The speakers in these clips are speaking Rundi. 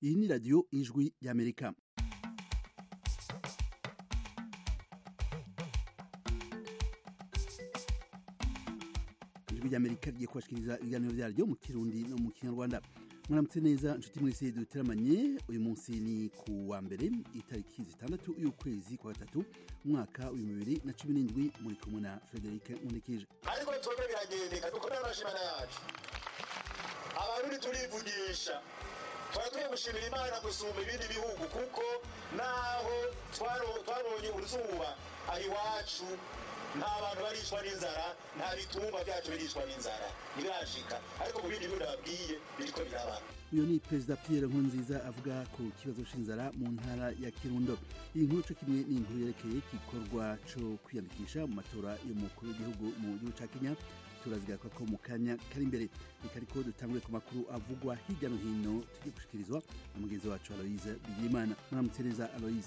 iyi ni radiyo ijwi y'Amerika. Ijwi ry'Amerika rigiye kubashikiriza ibiganiro vyaryo mu Kirundi no mu Kinyarwanda. Mwaramutse neza nshuti mwese duteramanye. Uyu munsi ni ku wa mbere itariki 6 y'ukwezi kwa gatatu umwaka wa 2017 muri kumwe na Frederic Munikije. Ariko twebwe biragendeka dukorera amashimana yacu. Abarundi turivugisha. Twatuye gushimira Imana gusumba ibindi bihugu kuko naho twaronye uruzuba ari wacu nta bantu barishwa n'inzara nta bitungwa byacu birishwa n'inzara ntibirashika ariko mu bindi bihugu babwiye biriko biraba. Uyu ni Perezida Pierre Nkurunziza avuga ku kibazo c'inzara mu ntara ya Kirundo. Iyi nkuru co kimwe ni inkuru yerekeye igikorwa co kwiyandikisha mu matora y'umukuru w'igihugu mu gihugu ca Kenya. Turazigaruka ko mu kanya kari imbere. Reka ariko dutangure ku makuru avugwa hirya no hino tugiye gushikirizwa na mugenzi wacu Aloise Bigimana. Mwaramutse neza Aloise.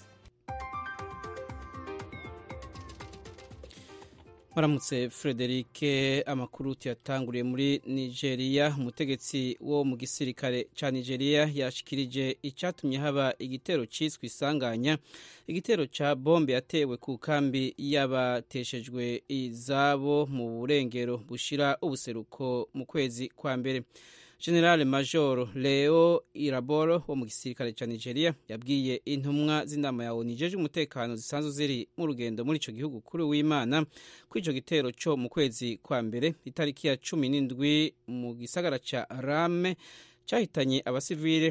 Maramutse Frederic, amakuru tuyatanguriye muri Nigeria. Umutegetsi wo mu gisirikare ca Nigeria yashikirije icatumye haba igitero ciswe isanganya, igitero ca bombe yatewe ku kambi y'abateshejwe izabo mu burengero bushira ubuseruko mu kwezi kwa mbere. General Major Leo Iraboro wo mu gisirikare ca Nigeria yabwiye intumwa z'inama ya ONU ijeje umutekano zisanzwe ziri mu rugendo muri ico gihugu kuri w'Imana ko ico gitero co mu kwezi kwa mbere itariki ya 17 mu gisagara ca Rame cyahitanye abasivile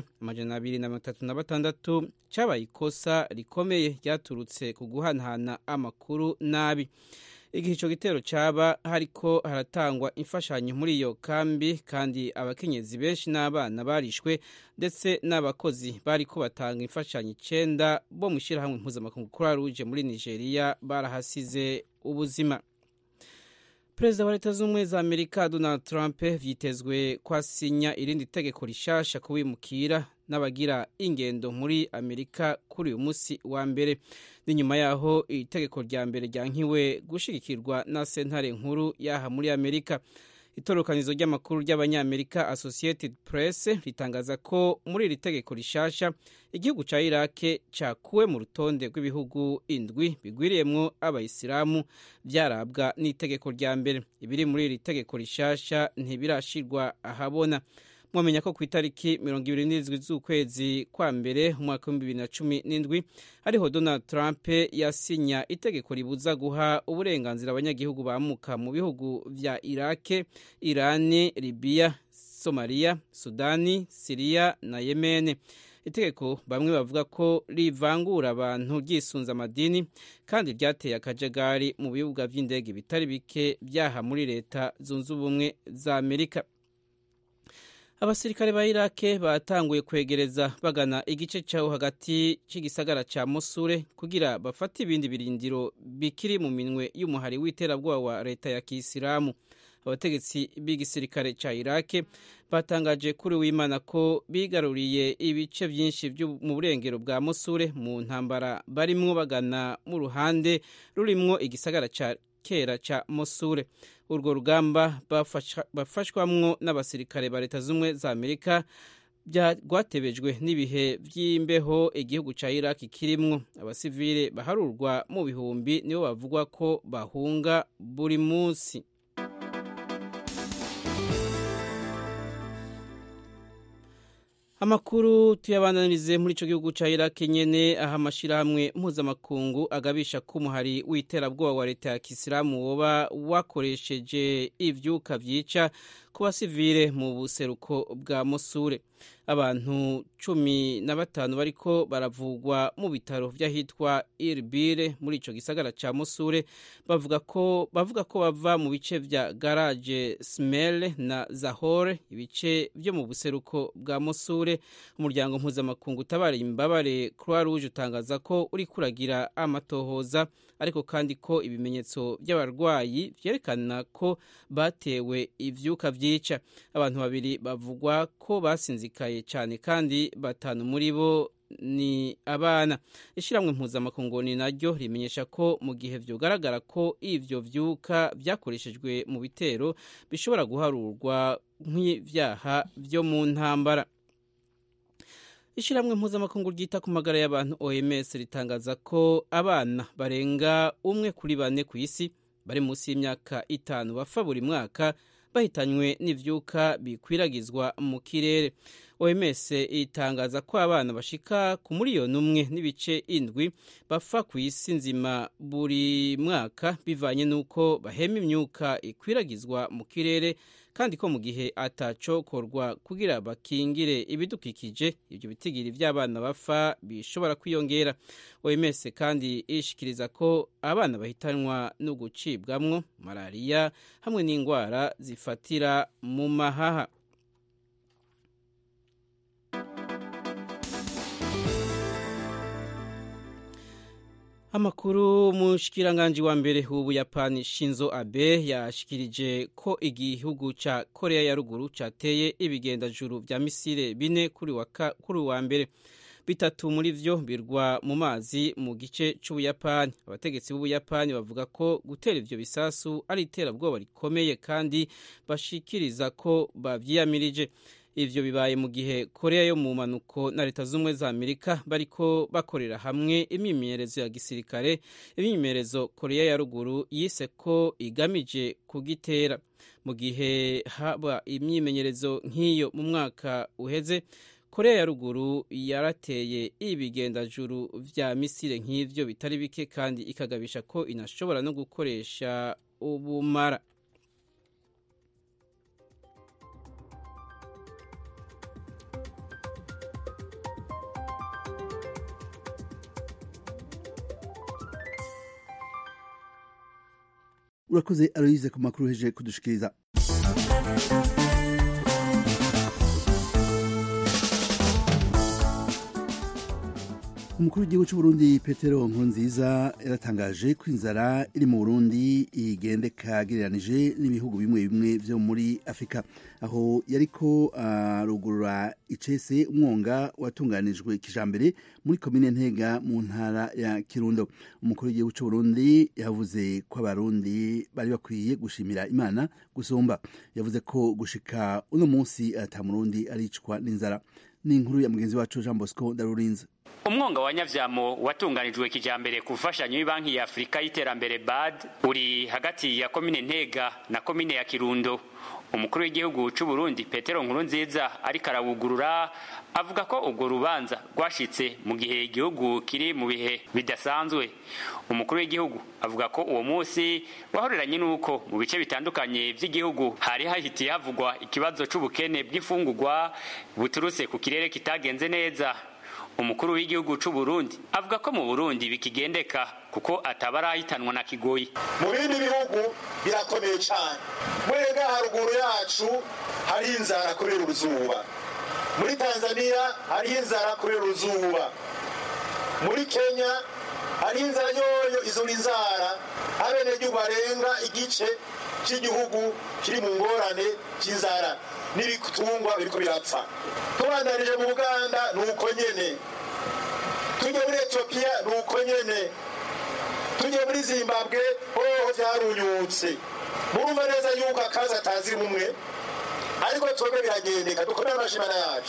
236 cyabaye ikosa rikomeye ryaturutse ku guhanahana amakuru nabi. Igihe ico gitero caba hariko haratangwa imfashanyo muri iyo kambi kandi abakenyezi benshi n'abana barishwe ndetse n'abakozi bariko batanga imfashanyo 9 bo mushirahamwe mpuzamakungu Croix Rouge muri Nigeria barahasize ubuzima. Perezida wa Leta Zunze Ubumwe za Amerika Donald Trump vyitezwe kwasinya irindi tegeko rishasha kubimukira n'abagira ingendo muri Amerika kuri uyu musi wa mbere. Ni nyuma yaho itegeko rya mbere ryankiwe gushigikirwa na sentare nkuru yaha muri Amerika. Itorokanizo ry'amakuru ry'abanyamerika Associated Press ritangaza ko muri iri tegeko rishasha igihugu ca Iraq cakuwe mu rutonde rw'ibihugu 7 bigwiriyemwo abayisilamu byarabwa n'itegeko rya mbere. Ibiri muri iri tegeko rishasha ntibirashirwa ahabona. Mwamenya ko ku itariki 27 z'ukwezi kwa mbere umwaka wa 2017 ariho Donald Trump yasinya itegeko ribuza guha uburenganzira abanyagihugu bamuka mu bihugu vya Iraq, Iran, Libya, Somalia, Sudani, Syria na Yemen. Itegeko bamwe bavuga ko rivangura abantu ryisunza amadini kandi ryateye akajagari mu bibuga vy'indege bitari bike byaha muri Leta Zunze Ubumwe za Amerika. Abasirikare ba Iraq batanguye kwegereza bagana igice cyaho hagati cy'igisagara ca Mosul kugira bafate ibindi birindiro bikiri mu minwe y'umuhari w'iterabwoba wa Leta ya Kisilamu. Abategetsi b'igisirikare ca Iraq batangaje kuri w'Imana ko bigaruriye ibice byinshi mu burengero bwa Mosul mu ntambara barimwo bagana mu ruhande rurimwo igisagara ca kera ca Mosul. Urwo rugamba bafashwamwo n'abasirikare ba Leta Zunze Ubumwe za Amerika rwatebejwe n'ibihe by'imbeho igihugu ca Iraq kirimwo. Abasivile baharurwa mu bihumbi nibo bavugwa ko bahunga buri munsi. Amakuru tuyabandanirize muri ico gihugu ca Iraq nyene, aha amashirahamwe mpuzamakungu agabisha ko umuhari w'iterabwoba wa Leta ya Kisilamu woba wakoresheje ivyuka vyica ku basivile mu buseruko bwa Mosul. Abantu 15 bariko baravugwa mu bitaro vy'ahitwa Irbil muri ico gisagara ca Mosul bavuga ko bava mu bice vya Garage Smel na Zahor, ibice vyo mu buseruko bwa Mosul. Umuryango mpuzamakungu utabara imbabare Croix Rouge utangaza ko uri kuragira amatohoza ariko kandi ko ibimenyetso by'abarwayi vyerekana ko batewe ivyuka vyica. Abantu 2 bavugwa ko basinzikaye cyane kandi 5 muri bo ni abana. Ishiramwe mpuzamakungu ni naryo rimenyesha ko mu gihe vyogaragara ko ivyo vyuka vyakoreshejwe mu bitero bishobora guharurwa nk'ivyaha vyo mu ntambara. Ishiramwe mpuzamakungu ryita ku magara y'abantu OMS ritangaza ko abana barenga 1 kuri 4 ku isi bari munsi y'imyaka 5 bapfa buri mwaka bahitanywe n'ivyuka bikwiragizwa mu kirere. OMS itangaza ko abana bashika ku miliyoni 1.7 bapfa ku isi nzima buri mwaka bivanye nuko bahema imyuka ikwiragizwa mu kirere, kandi ko mu gihe atacokorwa kugira bakingire ibidukikije ibyo bitigiri by'abana bapfa bishobora kwiyongera. OMS kandi ishikiriza ko abana bahitanwa no gucibwamwo, malaria hamwe n'indwara zifatira mu mahaha. Amakuru mushikiranganje wa mbere w'Ubuyapani Shinzo Abe yashikirije ko igihugu ca Korea ya ruguru cateye ibigendajuru vya misile 4 kuri wa mbere. 3 muri vyo birwa mu mazi mu gice c'Ubuyapani. Abategetsi b'Ubuyapani bavuga ko gutera ivyo bisasu ari iterabwoba rikomeye kandi bashikiriza ko bavyiyamirije. Ivyo bibaye mu gihe Korea yo mu manuko na Leta z'Ubumwe za Amerika bariko bakorera hamwe imyimenyerezo ya gisirikare, imyimenyerezo Korea ya ruguru yise ko igamije kugitera. Mu gihe haba imyimenyerezo nk'iyo mu mwaka uheze, Korea ya ruguru yarateye ibigendajuru vya misile nk'ivyo bitari bike kandi ikagabisha ko inashobora no gukoresha ubumara. Urakoze Aloise ku makuru heje kudushikiriza. Umukuru w'igihugu cy'u Burundi Petero Nkurunziza yaratangaje ko inzara iri mu Burundi igendeka gereranije n'ibihugu bimwe bimwe vyo muri Afrika, aho yariko rugurura icese umwonga watunganijwe kijambere muri komine Ntega mu ntara ya Kirundo. Umukuru w'igihugu cy'u Burundi yavuze ko abarundi bari bakwiye gushimira Imana gusumba. Yavuze ko gushika uno munsi ata murundi aricwa n'inzara. Ni inkuru ya mugenzi wacu Jean Bosco Darurinze. Umwonga wa Nyavyamo watunganijwe kijambere ku mfashanyo y'Ibanki ya Afrika y'Iterambere BAD uri hagati ya komine Ntega na komine ya Kirundo. Umukuru w'igihugu cy'u Burundi Petero Nkurunziza ariko arawugurura avuga ko ubwo rubanza rwashitse mu gihe igihugu kiri mu bihe bidasanzwe. Umukuru w'igihugu avuga ko uwo munsi wahoreranye nuko mu bice bitandukanye by'igihugu hari hahitiye havugwa ikibazo c'ubukene bw'ifungurwa buturutse ku kirere kitagenze neza. Umukuru w'igihugu cy'u Burundi avuga ko mu Burundi bikigendeka kuko atabarahitanwa na kigoyi. Mu bindi bihugu birakomeye cyane. Mwega haruguru yacu hari inzara kubera uruzuba. Muri Tanzania hari inzara kubera uruzuba. Muri Kenya hari inzara yoyo, izo inzara abenegihugu barenga igice cy'igihugu kiri mu ngorane cy'inzara n'ibitungwa biriko birapfa. Tubandanije mu Uganda nuko nyene, tujye muri Ethiopia nuko nyene, tujye muri Zimbabwe hoho vyarunyutse. Murumva neza yuko akazi ataziri mumwe, ariko twebwe biragendeka, dukomere amashimana yacu.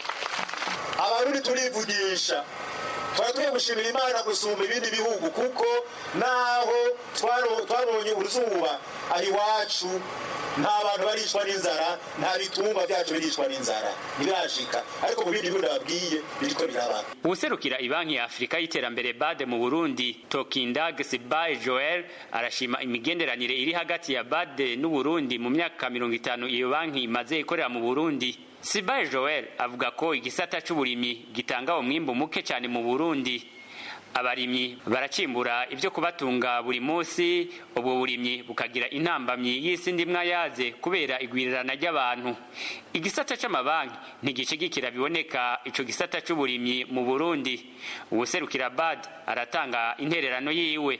Abarundi turivugisha, twatuye gushimira Imana gusumba ibindi bihugu, kuko naho twabonye uruzuba ari wacu nta bantu barishwa n'inzara, nta bitungwa byacu birishwa n'inzara, ntibirashika. Ariko mu bindi bihugu babwiye biriko biraba. Userukira Ibanki ya Afrika y'Iterambere BAD mu Burundi Tokindag Sibaye Joel arashima imigenderanire iri hagati ya BAD n'u Burundi mu myaka 50 iyo banki imaze ikorera mu Burundi. Sibaye Joel avuga ko igisata c'uburimyi gitanga umwimbo muke cyane mu Burundi. Abarimyi baracimbura ibyo kubatunga buri munsi, ubwo burimyi bukagira intambamyi y'isi ndimwa yaze kubera igwirirana ry'abantu. Igisata c'amabanki ntigishigikira biboneka ico gisata c'uburimyi mu Burundi. Ubuserukira BAD aratanga intererano yiwe.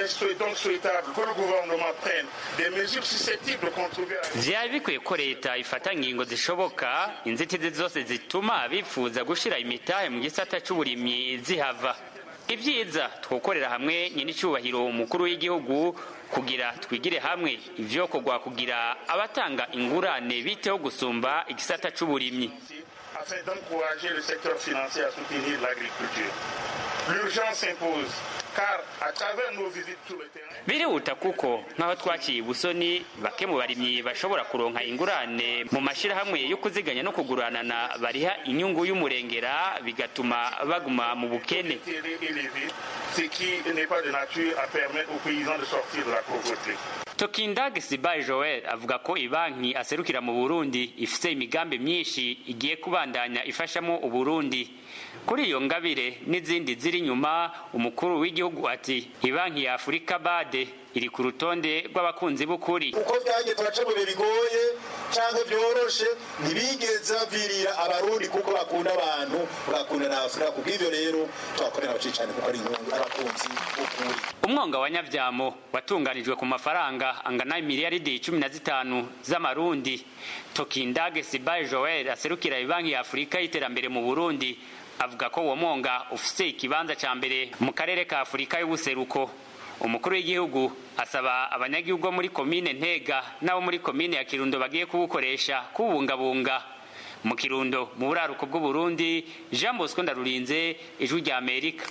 Vyari bikwiye ko leta ifata ngingo zishoboka, inzitizi zose zituma bifuza gushira imitahe mu gisata c'uburimyi zihava. Ibyiza twokorera hamwe nyir'icyubahiro umukuru w'igihugu kugira twigire hamwe ivyo kogwa kugira abatanga ingurane biteho gusumba igisata c'uburimyi. afin d'encourager le secteur financier à soutenir l'agriculture. L'urgence s'impose, car à travers nos visites sur le terrain, birihuta kuko nk'aho twaciye ubusoni bake mu barimyi bashobora kuronka ingurane mu mashirahamwe yo kuziganya no kuguranana bariha inyungu y'umurengera bigatuma baguma mu bukene, ce qui n'est pas de nature à permettre aux paysans de sortir de la pauvreté. Tokindag Sibaye Joel avuga ko ibanki aserukira mu Burundi ifite imigambi myinshi igiye kubandanya ifashamo Uburundi. Kuri iyo ngabire n'izindi ziri nyuma, umukuru w'igihugu ati ibanki ya Afrika BAD iri ku rutonde rw'abakunzi b'ukuri. Uko byagiye turaca mu bigoye cyangwa byoroshe ntibigeza virira abarundi kuko bakunda abantu bakunda na Afrika, kuko ivyo rero twakorera abacicane kuko ari inyungu abakunzi b'ukuri. Umwonga wa Nyavyamo watunganijwe ku mafaranga angana miliyaridi 15 z'amarundi. Tokindag Sibaye Joel aserukira ibanki ya Afrika y'iterambere mu Burundi avuga ko uwo mwonga ufise ikibanza ca mbere mu karere ka Afrika y'ubuseruko. Umukuru w'igihugu asaba abanyagihugu muri komine Ntega nabo muri komine ya Kirundo bagiye kubukoresha kubungabunga. Mu Kirundo mu buraruko bw'u Burundi, Jean Bosco Ndarurinze, Ijwi rya Amerika.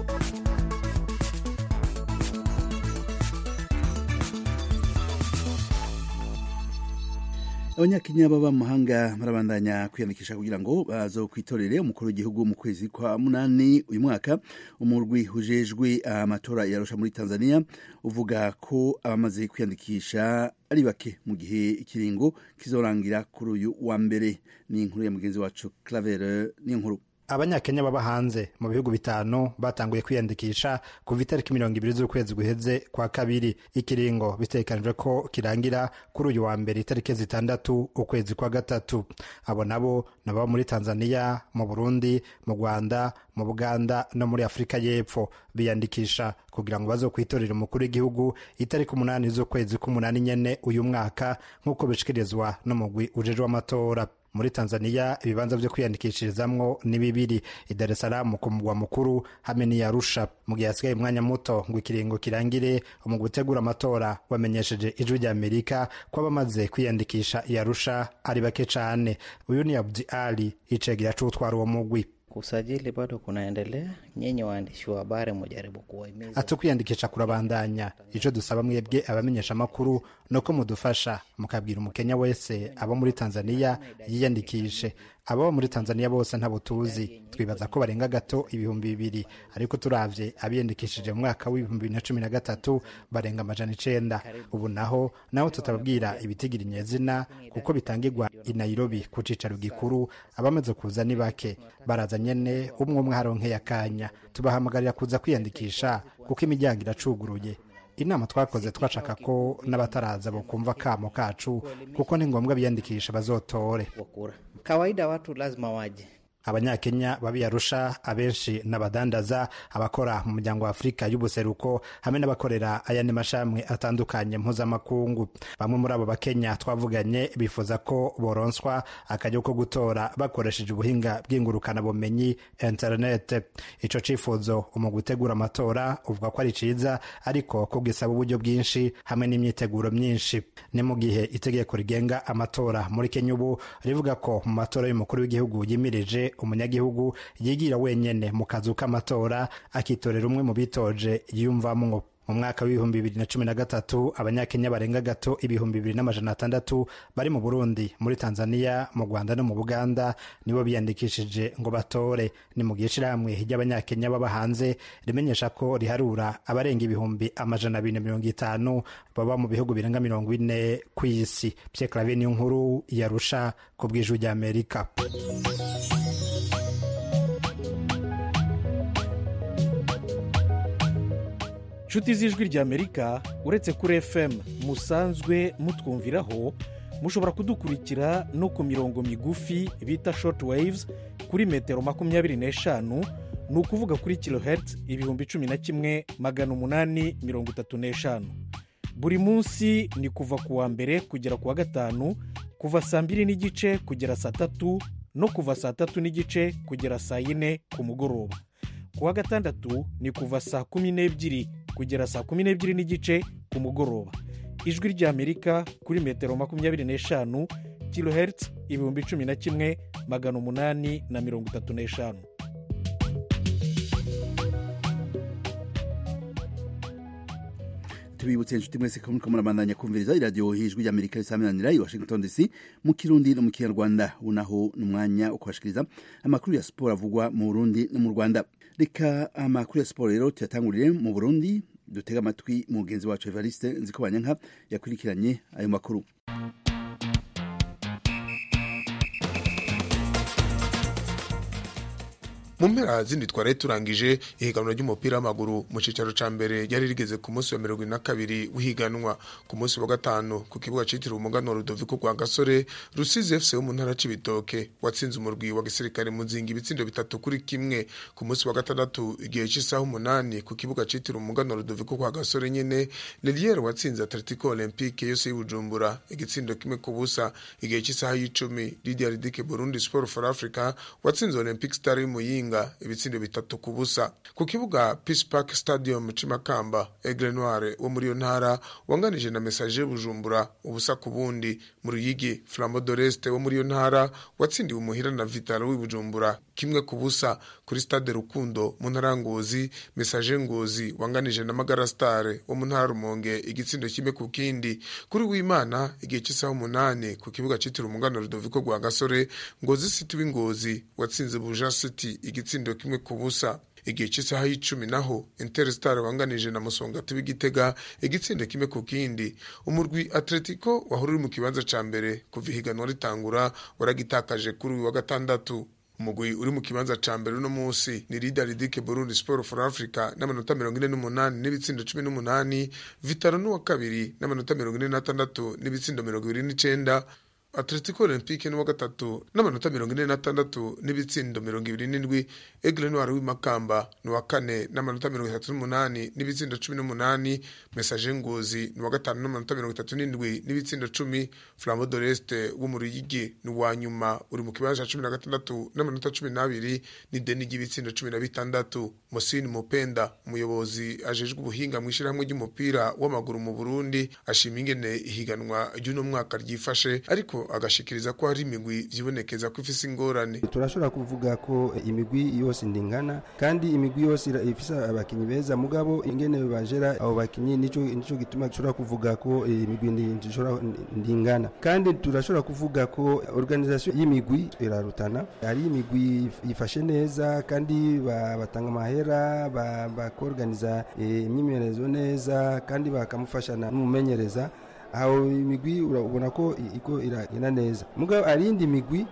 Abanyakenya baba mu mahanga barabandanya kwiyandikisha kugira ngo bazokwitorere umukuru w'igihugu mu kwezi kwa munani uyu mwaka. Umurwi ujejwe amatora yarusha muri Tanzania uvuga ko abamaze kwiyandikisha ari bake mu gihe ikiringo kizorangira kuri uyu wa mbere. Ni inkuru ya mugenzi wacu Claver n'inkuru. Abanyakenya baba hanze mu bihugu bitanu batanguye kwiyandikisha kuva itariki 20 z'ukwezi guheze kwa kabiri. Ikiringo bitekanijwe ko kirangira kuri uyu wa mbere itariki 6 ukwezi kwa gatatu. Abo nabo nabo muri Tanzania, mu Burundi, mu Rwanda, mu Buganda no muri Afrika y'Epfo biyandikisha kugira ngo bazokwitorera umukuru w'igihugu itariki 8 z'ukwezi k'umunani nyene uyu mwaka nk'uko bishikirizwa n'umugwi ujejwe amatora. Muri Tanzania ibibanza byo kwiyandikishirizamwo ni bibiri, i Dar es Salaam ku mugwa mukuru hamwe ni Arusha. Mu gihe hasigaye umwanya muto ngo ikiringo kirangire, mu gutegura amatora wamenyesheje Ijwi rya Amerika ko abamaze kwiyandikisha i Arusha ari bake cane. Uyu ni Abdi Ali icegera c'utwara uwo mugwi. Kusajili bado kunaendelea, nyenye waandishi wa habari mujaribu kuwahimiza. Atukwiyandikisha kurabandanya. Ico dusaba mwebwe abamenyesha makuru nuko mudufasha mukabwira umukenya wese abo muri Tanzania yiyandikishe. Abo muri Tanzania bose ntabo tuzi, twibaza ko barenga gato 2,000, ariko turavye abiyandikishije mu mwaka w'2013 barenga 900. Ubu naho tutababwira ibitigira nyezina kuko bitangirwa i Nairobi ku cicaro gikuru. Abamaze kuza ni bake, baraza nyene umwe haronke yakanya. Tubahamagarira kuza kwiyandikisha kuko imiryango iracuguruye. Inama twakoze twashaka ko n'abataraza bo kumva kamo kacu kuko ni ngombwa biyandikisha bazotore. Kawaida watu lazima waje. Abanyakenya babi Arusha abenshi n'abadandaza, abakora mu muryango wa Afrika y'ubuseruko hamwe n'abakorera ayandi mashamwe atandukanye mpuzamakungu. Bamwe muri abo bakenya twavuganye bifuza ko boronswa akajyo ko gutora bakoresheje ubuhinga bw'ingurukana bumenyi internet. Ico cifuzo mu gutegura amatora uvuga ko ari ciza, ariko ko gisaba uburyo bwinshi hamwe n'imyiteguro myinshi. Ni mu gihe itegeko rigenga amatora muri Kenya ubu rivuga ko mu matora y'umukuru w'igihugu yimirije umunyagihugu yigira wenyene mu kazu k'amatora akitorera umwe mu bitoje yiyumvamwo. Mu mwaka w'2013 abanyakenya barenga gato 2,600 bari mu Burundi, muri Tanzania, mu Rwanda no mu Buganda nibo biyandikishije ngo batore. Ni mu gihe ishirahamwe ry'abanyakenya baba hanze rimenyesha ko riharura abarenga 250 baba mu bihugu birenga 40 kw'isi. Pierre Claver n'inkuru yarusha ku bw'Ijwi rya Amerika. Nshuti z'Ijwi rya Amerika, uretse kuri FM musanzwe mutwumviraho, mushobora kudukurikira no ku mirongo migufi bita short waves kuri metero 25, ni ukuvuga kuri kilohertz 11,835. Buri munsi ni kuva ku wa mbere kugera ku wa gatanu, kuva saa 2:30 kugera saa 3 no kuva saa 3:30 kugera saa 4 ku mugoroba. Ku wa gatandatu ni kuva saa 12 kugera saa 12:30 ku mugoroba. Ijwi rya Amerika kuri metero 25 kilohertz 11,835 835. tubibutse inshuti mwese ko muriko murabandanya kumviriza iradiyo hijwi ry'Amerika risaminanira i Washington DC mu Kirundi no mu Kinyarwanda. Unaho n'umwanya wo kubashikiriza amakuru ya siporo avugwa mu Burundi no mu Rwanda. Reka amakuru ya siporo rero tuyatangurire mu Burundi, dutega amatwi mugenzi wacu Evariste Nzikobanyanka yakurikiranye ayo makuru. mu mpera zindi twari turangije ihiganwa ry'umupira w'amaguru mu cicaro ca mbere ryari rigeze ku munsi wa 22 w'ihiganwa. Ku munsi wa gatanu ku kibuga citiriwe umuganwa Rudoviko rwa Gasore, Rusizi FC wo mu ntara c'Ibitoke watsinze umurwi wa gisirikare Muzinga ibitsindo 3-1. Ku munsi wa gatandatu igihe c'isaha 8 ku kibuga citiriwe umuganwa Rudoviko rwa Gasore nyene, Lelière watsinze Atletico Olympique yose y'Ibujumbura igitsindo 1-0. Igihe c'isaha 10 Lydia Ridike Burundi Sport for Africa watsinze Olympic Star y'Imuyinga ibitsindo 3-0. Ku kibuga Peace Park Stadium Cimakamba, Aigle Noire wo muri yo ntara wanganije na Messager Bujumbura ubusa ku bundi. Mu Ruyigi Flambeau d'Oreste wo muri yo ntara watsindiwe umuhira na Vitalo w'Ibujumbura 1-0. Kuri Stade Rukundo mu ntara Ngozi, Messager Ngozi wanganije na Magara Star wo mu ntara Rumonge igitsindo 1-0. Kuri Wimana igihe cy'isaha 8 ku kibuga citiriwe umuganwa Rudoviko rwa Gasore, Ngozi City w'Ingozi watsinze Buja City igitsindo 1-0. Igihe cy'isaha 10 naho Interstar wanganije na Musongati w'Igitega igitsindo 1-0. Umurwi Atletico wahurira mu kibanza ca mbere kuva ihiganwa ritangura waragitakaje kuri uyu wa gatandatu. Umugwi uri mu kibanza ca mbere uno munsi ni Lydia Ridike Burundi Sport for Africa n'amanota 48 n'ibitsindo 18. Vitalo n'uwa kabiri n'amanota 46 n'ibitsindo 29. Atletico Olympique n'uwa gatatu n'amanota 46 n'ibitsindo 27. Aigle Noire w'Imakamba n'uwa kane n'amanota 38 n'ibitsindo 18. Messager Ngozi n'uwa gatanu n'amanota 37 n'ibitsindo 10. Flambeau d'Oreste wo mu Ruyigi n'uwa nyuma uri mu kibanza 16 n'amanota 12 n'ideni ry'ibitsindo 16. Mosini Mupenda umuyobozi ajejwe ubuhinga mu ishyirahamwe ry'umupira w'amaguru mu Burundi ashima ingene ihiganwa ry'uno mwaka ryifashe, ariko agashikiriza ko hari imigwi vyibonekeza ko ifise ingorane. Turashobora kuvuga ko imigwi yose ndingana kandi imigwi yose ifise abakinyi beza, mugabo ingene bajera abo bakinyi nico gituma turashobora kuvuga ko imigwi ndingana. Kandi turashobora kuvuga ko organisation y'imigwi irarutana. Hari imigwi ifashe neza kandi batanga amahera, bakorganiza imyimenyerezo neza kandi bakamufashana n'umumenyereza. Aho imigwi urabona ko iko iragenda neza. Mugabo arindi migwi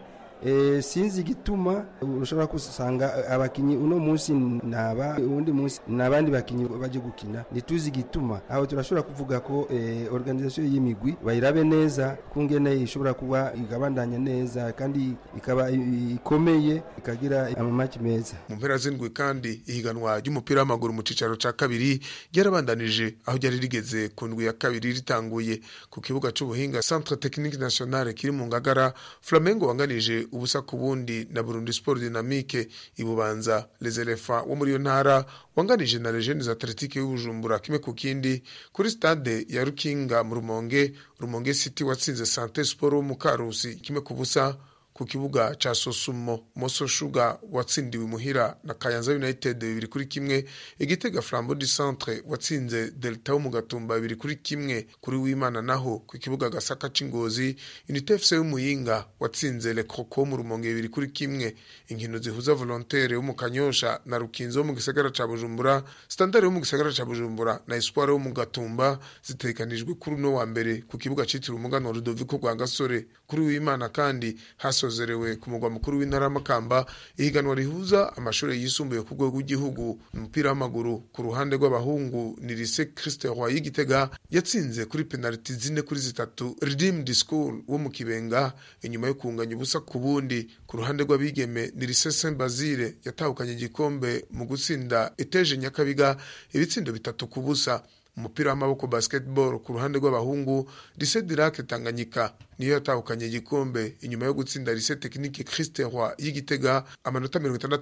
sinzi gituma ushobora kusanga abakinyi uno munsi naba undi munsi nabandi bakinyi baje gukina nituzi gituma. Aho turashobora kuvuga ko organisation y'imigwi bayirabe neza kungene ishobora kuba igabandanya neza kandi ikaba ikomeye ikagira amamatch meza. Mu mpera z'indwi kandi ihiganwa ry'umupira w'amaguru mu cicaro ca kabiri ryarabandanije aho ryari rigeze ku ndwi ya kabiri ritanguye ku kibuga c'ubuhinga Centre Technique National kiri mu Ngagara. Flamengo wanganije ubusa ku bundi na Burundi Sport Dynamique. Ibubanza Les Elephants wo muri yo ntara wanganije na Legends Athletique y'Ubujumbura 1-0. Kuri stade ya Rukinga mu Rumonge City watsinze Santé Sport wo mu Karusi 1-0. Ku kibuga cha Sosumo Moso Sugar watsindiwe muhira na Kayanza United 2-1. Igitega Flambeau du Centre watsinze Delta wo mu Gatumba 2-1. Kuri Wimana naho ku kibuga Gasaka c'Ingozi Unité FC y'Umuyinga watsinze Le Croco mu Rumonge 2-1. Inkino zihuza Volontaire wo mu Kanyosha na Rukinzo wo mu gisagara ca Bujumbura, Standard wo mu gisagara ca Bujumbura na Espoir wo mu Gatumba zitekanijwe kuri no wa mbere ku kibuga citiriwe umuganwa Rudoviko rwa Gasore. Kuri Wimana kandi hasozerewe ku mugwa mukuru w'intara Makamba ihiganwa rihuza amashuri yisumbuye ku rwego rw'igihugu. Umupira w'amaguru ku ruhande rw'abahungu ni Lycée Christ Roi y'Igitega yatsinze kuri penalty 4-3 Redeemed School wo mu Kibenga inyuma yo kunganya ubusa ku bundi. Ku ruhande rw'abigeme ni Lycée Saint Basile yatahukanye igikombe mu gutsinda Eteje Nyakabiga ibitsindo 3-0. Umupira w'amaboko basketball ku ruhande rw'abahungu Lycée Dirac Tanganyika niyo yatahukanye igikombe inyuma yo gutsinda Lycée Technique Christ Roi y'Igitega amanota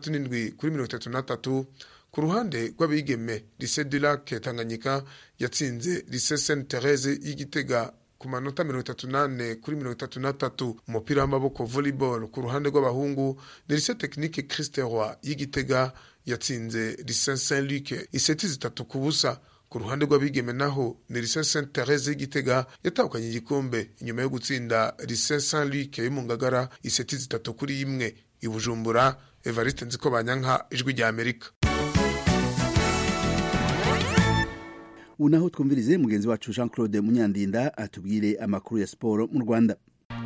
67-33. Ku ruhande rw'abigeme Lycée Dirac Tanganyika yatsinze Lycée Sainte Thérèse y'Igitega ku manota 38 kuri 33. Umupira w'amaboko volleyball ku ruhande rw'abahungu Lycée Technique Christ Roy y'Igitega yatsinze Lycée Saint-Luc iseti 3-0. Ku ruhande rw'abigeme naho ni Lycée Sainte Thérèse y'Igitega yatahukanye igikombe inyuma yo gutsinda Lycée Saint-Luc yo mu Ngagara iseti 3-1. I Bujumbura, Evariste Nzikobanyanka, Ijwi rya Amerika. Unaho twumvirize mugenzi wacu Jean Claude Munyandinda atubwire amakuru ya siporo mu Rwanda.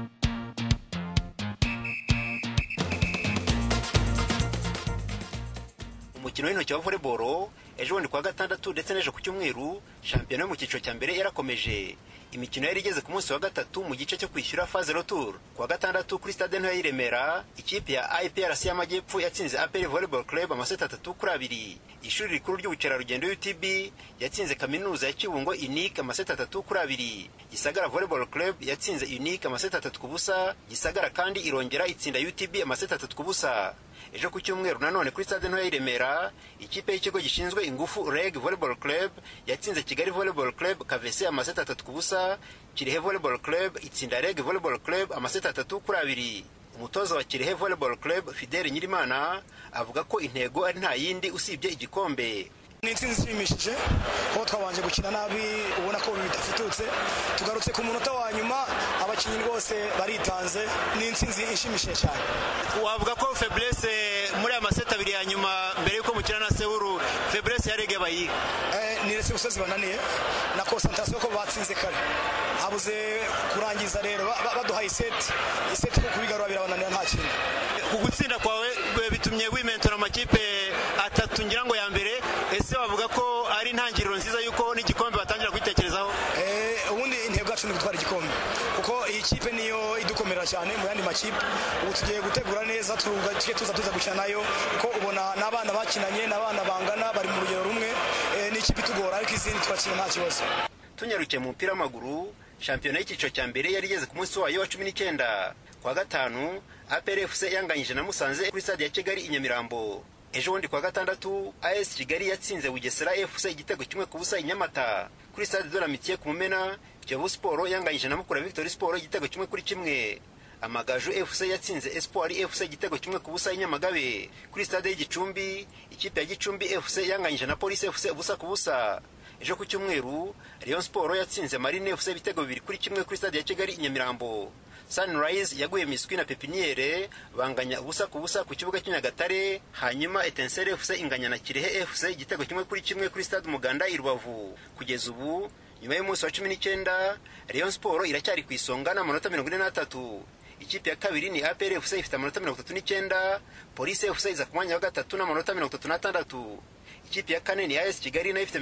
Umukino w'intoki wa volleyball ejo bundi kwa gatandatu ndetse n'ejo ku cyumweru shampiyona yo mu cyiciro cya mbere yarakomeje. Imikino yari igeze ku munsi wa gatatu mu gice cyo kwishyura phase retour. Kwa gatandatu kuri stade nto ya Remera, ikipe ya IPRC y'Amajyepfo yatsinze APR Volleyball Club amaseti 3-2. Ishuri rikuru ry'ubukerarugendo UTB yatsinze kaminuza ya Kibungo Unique amaseti 3-2. Gisagara Volleyball Club yatsinze Unique amaseti 3-0. Gisagara kandi irongera itsinda UTB amaseti 3-0. Ejo ku cyumweru nanone kuri stade nto ya Remera, ikipe y'ikigo gishinzwe ingufu REG Volleyball Club yatsinze Kigali Volleyball Club KVC amaseti 3-0. Kirehe Volleyball Club itsinda REG Volleyball Club amaseti 3-2. Umutoza wa Kirehe Volleyball Club Fidel Nyirimana avuga ko intego ari nta yindi usibye igikombe. Ni intsinzi ishimishije aho twabanje gukina nabi ubona ko bitafututse, tugarutse ku munota wa nyuma abakinnyi rwose baritanze. Ni intsinzi ishimishije cyane. Wavuga ko faiblesse muri amaseti abiri ya nyuma mbere yuko mukina na Seuru, faiblesse yarege bayi ni rese gusozi bananiye na concentration ko batsinze kare, habuze kurangiza rero baduhaye iseti ko kubigarura birabananira nta kintu. Kugutsinda kwawe bitumye wimentora amakipe atatu ngira ngo ya mbere. Ese wavuga ko ari intangiriro nziza yuko n'igikombe batangira kwitekerezaho? Ubundi intego yacu ni gutwara igikombe kuko iyi kipe niyo idukomera cyane mu yandi makipe. Ubu tugiye gutegura neza tuza gukina nayo kuko ubona n'abana bakinanye n'abana bangana bari mu rugero rumwe. Ni ikipe itugora ariko izindi twakina nta kibazo. Tunyarukiye mu mupira w'amaguru, shampiyona y'icyiciro cya mbere yari igeze ku munsi wayo wa 19. Kwa gatanu APR FC yanganyije na Musanze kuri stade ya Kigali i Nyamirambo. Ejo bundi kwa gatandatu AS Kigali yatsinze Bugesera FC igitego 1-0 i Nyamata. Kuri stade de la Mitié ku Mumena, Kiyovu Sport yanganyije na Mukura Victory Sport igitego 1-1. Amagaju FC yatsinze Espoir FC igitego 1-0 i Nyamagabe. Kuri stade y'Igicumbi, ikipe ya Gicumbi FC yanganyije na Police FC 0-0. Ejo ku cyumweru Rayon Sport yatsinze Marine FC ibitego 2-1 kuri stade ya Kigali i Nyamirambo. Sunrise yaguye miswi na Pepiniere banganya 0-0 ku kibuga cy'Inyagatare. Hanyuma Etincelle FC inganya na Kirehe FC igitego 1-1 kuri stade Muganda i Rubavu. Kugeza ubu nyuma y'umunsi wa 19 Rayon Sport iracyari ku isonga na amanota 43. Ikipe ya kabiri ni APR FC ifite amanota 39. Police FC iza ku mwanya wa gatatu na amanota 36. Ikipe ya kane ni AS Kigali nayo ifite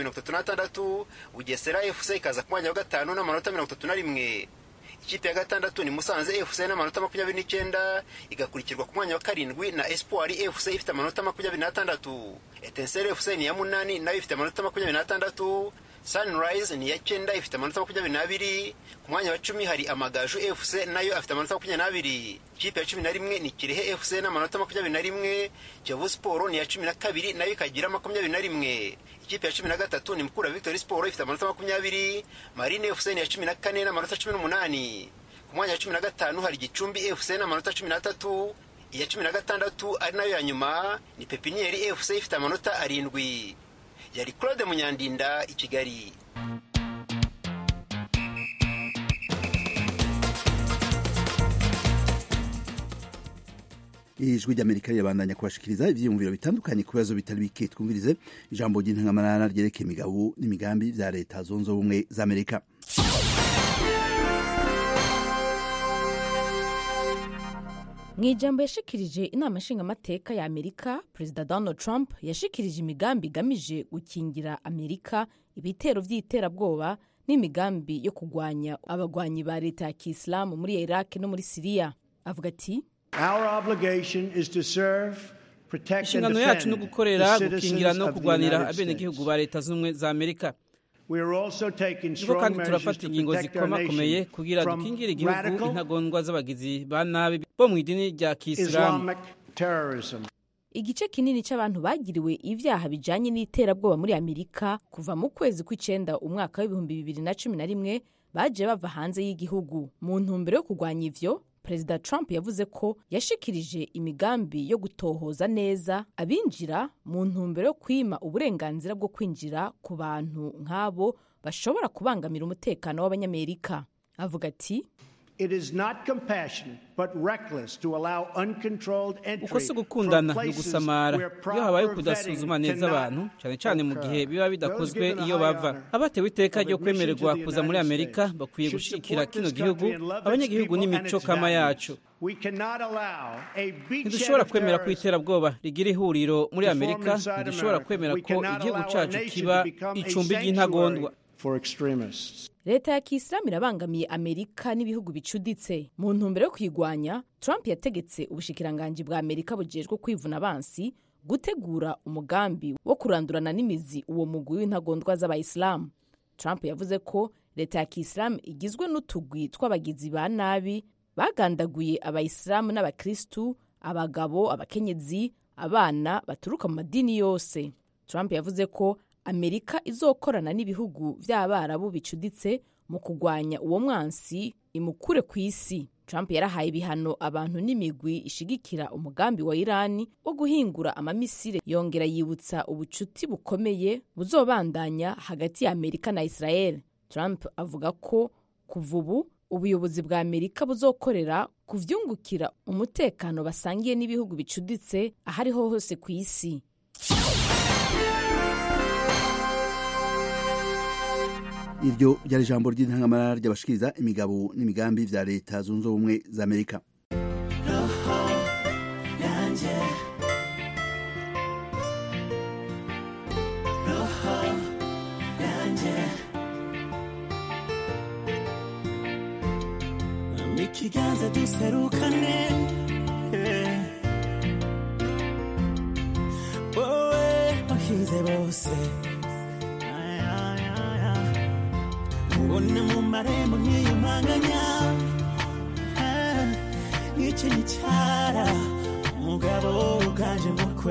36. Bugesera FC ikaza ku mwanya wa gatanu na amanota 31. Ikipe ya gatandatu ni Musanze FC na amanota 29, igakurikirwa ku mwanya wa karindwi na Espoir FC ifite amanota 26. Etincelle FC ni ya munani nayo ifite amanota 26. Sunrise ni ya 9 ifite amanota 22. Ku mwanya wa 10 hari Amagaju FC nayo afite amanota 22. Ikipe ya 11 ni Kirehe FC na amanota 21. Kiyovu Sport ni ya 12 nayo ikagira 21. Ikipe ya 13 ni Mukura Victory Sport ifite amanota 20. Marine FC ni ya 14 na amanota 18. Ku mwanya wa 15 hari Gicumbi FC na amanota 13. Iya 16 ari nayo ya nyuma ni Pepiniere FC ifite amanota 7. Yari Claude Munyandinda i Kigali. Ijwi ry'Amerika yabandanya kubashikiriza ivyiyumviro bitandukanye ku bibazo bitari bike. Twumvirize ijambo ry'intangamarara ryerekeye imigabo n'imigambi vya leta zunze ubumwe za Amerika. Mw'ijambo yashikirije inama nshingamateka ya Amerika, Perezida Donald Trump yashikirije imigambi igamije gukingira Amerika ibitero vy'iterabwoba n'imigambi yo kugwanya abagwanyi ba leta ya Kisilamu muri Iraq no muri Syria. Avuga ati, inshingano yacu no gukorera gukingira no kugwanira abenegihugu ba leta z'ubumwe za Amerika. Niko kandi turafata ingingo zikomakomeye kugira dukingire igihugu intagondwa z'abagizi ba nabi bo mu idini rya Kisilamu. Igice kinini c'abantu bagiriwe ivyaha bijanye n'iterabwoba muri Amerika kuva mu kwezi kw'icenda umwaka wa 2011 baje bava hanze y'igihugu. Mu ntumbero yo kurwanya ivyo, Perezida Trump yavuze ko yashikirije imigambi yo gutohoza neza abinjira mu ntumbero yo kwima uburenganzira bwo kwinjira ku bantu nk'abo bashobora kubangamira umutekano w'Abanyamerika. Avuga ati, It is not compassionate but reckless to allow uncontrolled entry uko si gukundana ni gusamara iyo habaye kudasuzuma neza abantu cyane cyane mu gihe biba bidakozwe iyo bava. Abatewe iteka ryo kwemererwa kuza muri Amerika bakwiye gushikira kino gihugu, abanyagihugu n'imico kama yacu. Ntidushobora kwemera ko iterabwoba rigira ihuriro muri Amerika, ntidushobora kwemera ko igihugu cacu kiba icumbi ry'intagondwa. Leta ya Kisilamu irabangamiye Amerika n'ibihugu bicuditse. Mu ntumbero yo kwigwanya, Trump yategetse ubushikiranganji bwa Amerika bujejwe kwivuna abansi gutegura umugambi wo kurandurana n'imizi uwo mugwi w'intagondwa z'Abayisilamu. Trump yavuze ko leta ya Kisilamu igizwe n'utugwi tw'abagizi ba nabi bagandaguye Abayisilamu n'Abakristu, abagabo, abakenyezi, abana baturuka mu madini yose. Trump yavuze ko Amerika izokorana n'ibihugu vy'Abarabu bicuditse mu kugwanya uwo mwansi imukure ku isi. Trump yarahaye ibihano abantu n'imigwi ishigikira umugambi wa Irani wo guhingura amamisire, yongera yibutsa ubucuti bukomeye buzobandanya hagati ya Amerika na Israel. Trump avuga ko kuva ubu ubuyobozi bwa Amerika buzokorera kuvyungukira umutekano basangiye n'ibihugu bicuditse ahariho hose ku isi. Iryo ryari ijambo ry'intangamara ry'abashikiriza imigabo n'imigambi vya leta zunze ubumwe za Amerika. Ikiganza duserukane, wowe wahize bose, ubona mu marembo nk'iyumanganya, nk'iki n'icyara umugabo uganje mukwe.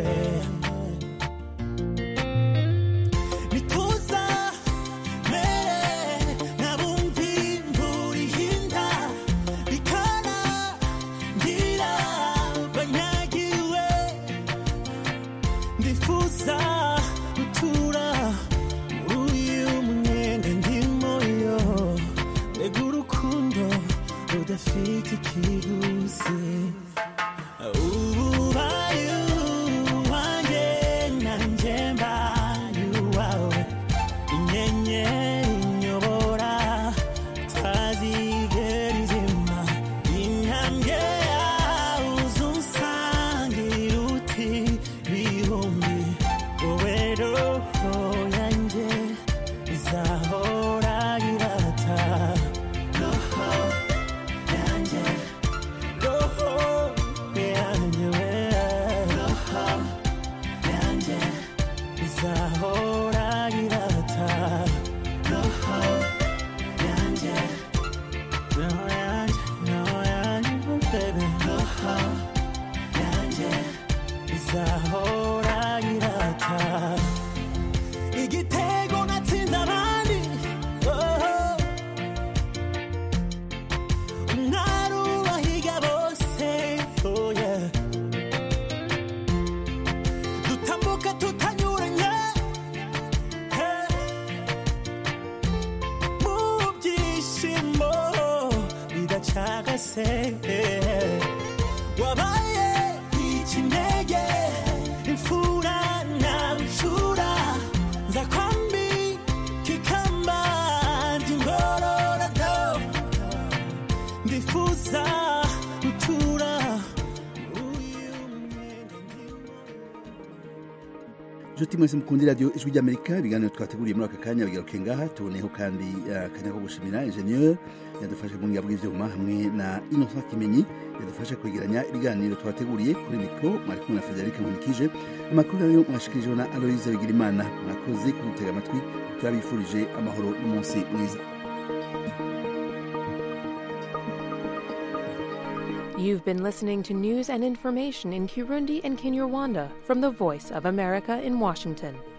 Juti mwese mkundi radio ijwi ry'Amerika, ibiganiro twateguriye muri aka kanya bigaruke ngaha. Tuboneyeho kandi akanya ko gushimira ingenieur yadufashe mu ngabo bw'ivyuma hamwe na Innocent Kimenyi yadufashe kwegeranya ibiganiro twateguriye. Kuri mikro mwari kumwe na Frederic Munikije. Amakuru nayo mwashikirijwe na Aloise Bigirimana. Mwakoze kudutega amatwi, turabifurije amahoro n'umunsi mwiza. You've been listening to news and information in Kirundi and Kinyarwanda from the Voice of America in Washington.